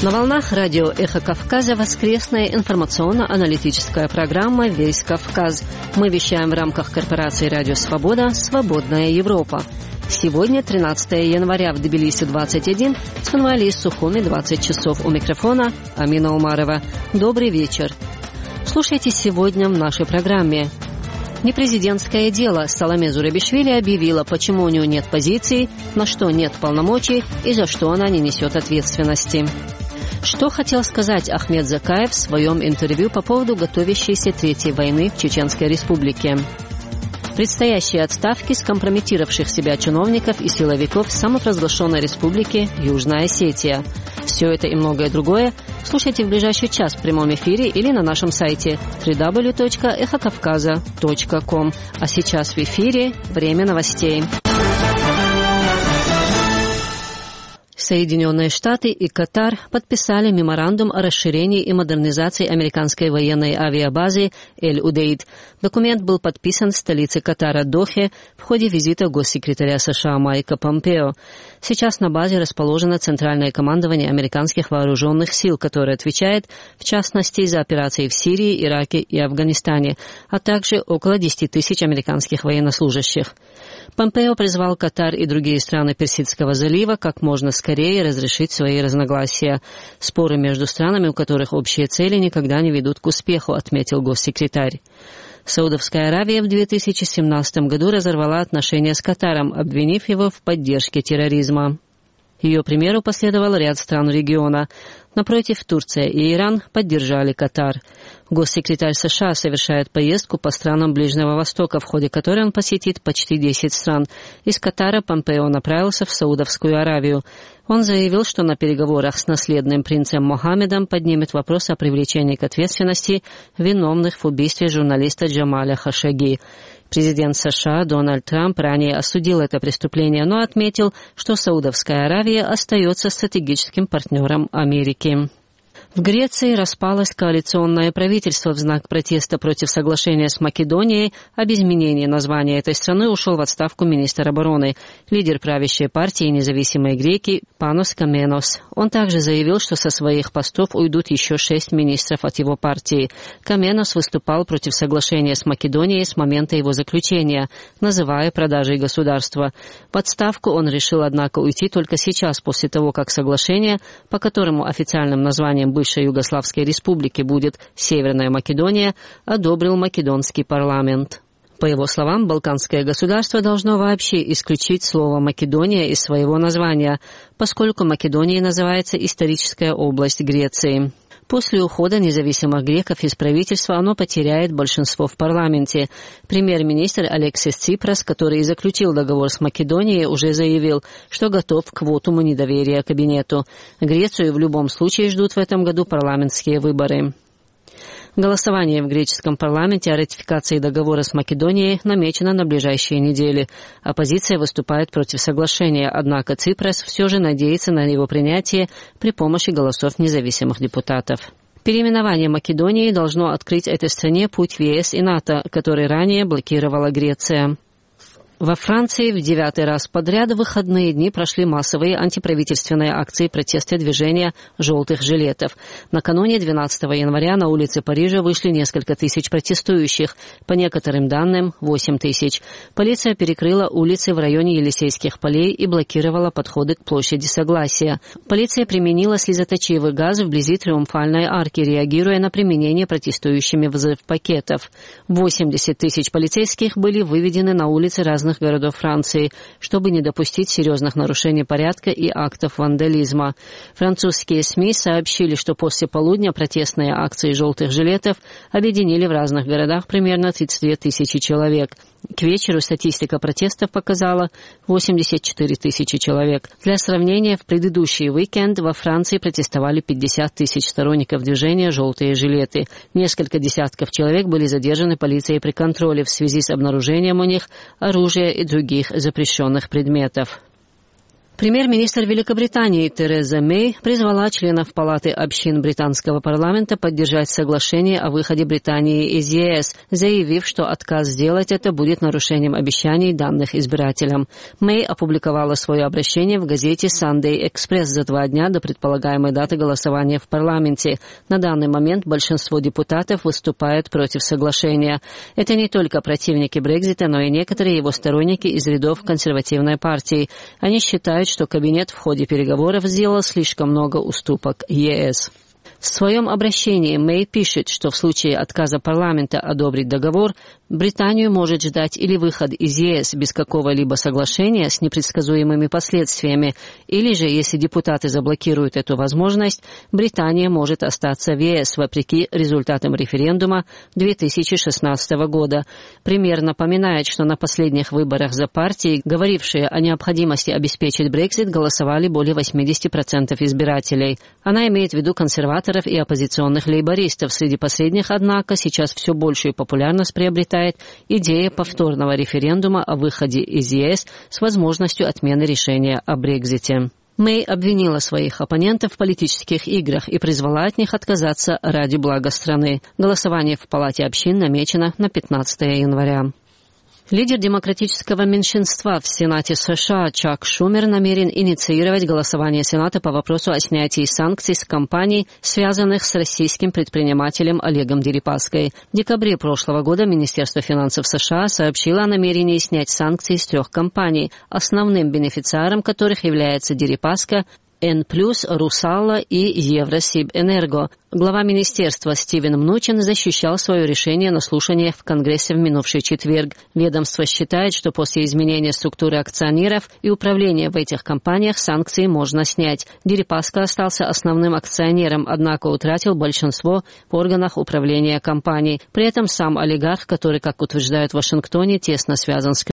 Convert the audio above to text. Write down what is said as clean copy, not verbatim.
На волнах радио «Эхо Кавказа» воскресная информационно-аналитическая программа «Весь Кавказ». Мы вещаем в рамках корпорации «Радио Свобода. Свободная Европа». Сегодня 13 января в Тбилиси 21, в Цхинвале и Сухуми 20 часов. У микрофона Амина Умарова. Добрый вечер. Слушайте сегодня в нашей программе. Непрезидентское дело. Саломе Зурабишвили объявила, почему у нее нет позиции, на что нет полномочий и за что она не несет ответственности. Что хотел сказать Ахмед Закаев в своем интервью по поводу готовящейся Третьей войны в Чеченской Республике? Предстоящие отставки скомпрометировавших себя чиновников и силовиков самопровозглашенной республики Южная Осетия. Все это и многое другое слушайте в ближайший час в прямом эфире или на нашем сайте www.эхокавказа.ком. А сейчас в эфире время новостей. Соединенные Штаты и Катар подписали меморандум о расширении и модернизации американской военной авиабазы Эль-Удейд. Документ был подписан в столице Катара Дохе в ходе визита госсекретаря США Майка Помпео. Сейчас на базе расположено Центральное командование американских вооруженных сил, которое отвечает, в частности, за операции в Сирии, Ираке и Афганистане, а также около 10 тысяч американских военнослужащих. Помпео призвал Катар и другие страны Персидского залива как можно скорее разрешить свои разногласия. Споры между странами, у которых общие цели, никогда не ведут к успеху, отметил госсекретарь. Саудовская Аравия в 2017 году разорвала отношения с Катаром, обвинив его в поддержке терроризма. Ее примеру последовал ряд стран региона. Напротив, Турция и Иран поддержали Катар. Госсекретарь США совершает поездку по странам Ближнего Востока, в ходе которой он посетит почти 10 стран. Из Катара Помпео направился в Саудовскую Аравию. Он заявил, что на переговорах с наследным принцем Мохаммедом поднимет вопрос о привлечении к ответственности виновных в убийстве журналиста Джамаля Хашагги. Президент США Дональд Трамп ранее осудил это преступление, но отметил, что Саудовская Аравия остается стратегическим партнером Америки. В Греции распалось коалиционное правительство в знак протеста против соглашения с Македонией. Об изменении названия этой страны ушел в отставку министр обороны, лидер правящей партии независимой греки Панос Каменос. Он также заявил, что со своих постов уйдут еще 6 министров от его партии. Каменос выступал против соглашения с Македонией с момента его заключения, называя продажей государства. В отставку он решил, однако, уйти только сейчас, после того, как соглашение, по которому официальным названием бывшей Югославской республики будет Северная Македония, одобрил македонский парламент. По его словам, балканское государство должно вообще исключить слово «Македония» из своего названия, поскольку Македонией называется историческая область Греции. После ухода независимых греков из правительства оно потеряет большинство в парламенте. Премьер-министр Алексис Ципрас, который и заключил договор с Македонией, уже заявил, что готов к вотуму недоверия кабинету. Грецию в любом случае ждут в этом году парламентские выборы. Голосование в греческом парламенте о ратификации договора с Македонией намечено на ближайшие недели. Оппозиция выступает против соглашения, однако Ципрас все же надеется на его принятие при помощи голосов независимых депутатов. Переименование Македонии должно открыть этой стране путь в ЕС и НАТО, который ранее блокировала Греция. Во Франции в 9-й раз подряд в выходные дни прошли массовые антиправительственные акции протеста движения «желтых жилетов». Накануне 12 января на улицы Парижа вышли несколько тысяч протестующих, по некоторым данным 8 тысяч. Полиция перекрыла улицы в районе Елисейских полей и блокировала подходы к площади Согласия. Полиция применила слезоточивый газ вблизи Триумфальной арки, реагируя на применение протестующими взрывпакетов. 80 тысяч полицейских были выведены на улицы разных городов Франции, чтобы не допустить серьезных нарушений порядка и актов вандализма. Французские СМИ сообщили, что после полудня протестные акции «желтых жилетов» объединили в разных городах примерно 32 тысячи человек. К вечеру статистика протестов показала 84 тысячи человек. Для сравнения, в предыдущий уикенд во Франции протестовали 50 тысяч сторонников движения «желтые жилеты». Несколько десятков человек были задержаны полицией при контроле в связи с обнаружением у них оружия и других запрещенных предметов. Премьер-министр Великобритании Тереза Мэй призвала членов Палаты общин британского парламента поддержать соглашение о выходе Британии из ЕС, заявив, что отказ сделать это будет нарушением обещаний, данных избирателям. Мэй опубликовала свое обращение в газете Sunday Express за 2 дня до предполагаемой даты голосования в парламенте. На данный момент большинство депутатов выступает против соглашения. Это не только противники Брексита, но и некоторые его сторонники из рядов консервативной партии. Они считают, что кабинет в ходе переговоров сделал слишком много уступок ЕС. В своем обращении Мэй пишет, что в случае отказа парламента одобрить договор, Британию может ждать или выход из ЕС без какого-либо соглашения с непредсказуемыми последствиями, или же, если депутаты заблокируют эту возможность, Британия может остаться в ЕС вопреки результатам референдума 2016 года. Премьер напоминает, что на последних выборах за партии, говорившие о необходимости обеспечить Брексит, голосовали более 80% избирателей. Она имеет в виду консерваторов и оппозиционных лейбористов. Среди последних, однако, сейчас все большую популярность приобретает идея повторного референдума о выходе из ЕС с возможностью отмены решения о Брексите. Мэй обвинила своих оппонентов в политических играх и призвала от них отказаться ради блага страны. Голосование в Палате общин намечено на 15 января. Лидер демократического меньшинства в Сенате США Чак Шумер намерен инициировать голосование Сената по вопросу о снятии санкций с компаний, связанных с российским предпринимателем Олегом Дерипаской. В декабре прошлого года Министерство финансов США сообщило о намерении снять санкции с 3 компаний, основным бенефициаром которых является Дерипаска, N+, Русалла и Евросибэнерго. Глава министерства Стивен Мнучин защищал свое решение на слушаниях в Конгрессе в минувший четверг. Ведомство считает, что после изменения структуры акционеров и управления в этих компаниях санкции можно снять. Дерипаска остался основным акционером, однако утратил большинство в органах управления компаний. При этом сам олигарх, который, как утверждают в Вашингтоне, тесно связан с